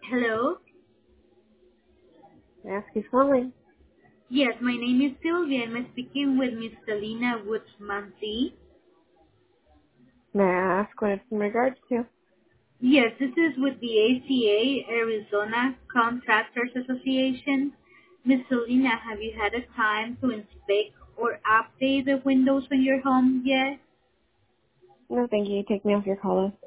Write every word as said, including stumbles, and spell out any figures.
Hello. May I ask who's calling? Yes, my name is Sylvia. I'm speaking with Miss Selena Woodsmancy. May I ask what it's in regards to? Yes, this is with the A C A, Arizona Contractors Association. Miss Selena, have you had a time to inspect or update the windows on your home yet? No, thank you. Take me off your caller.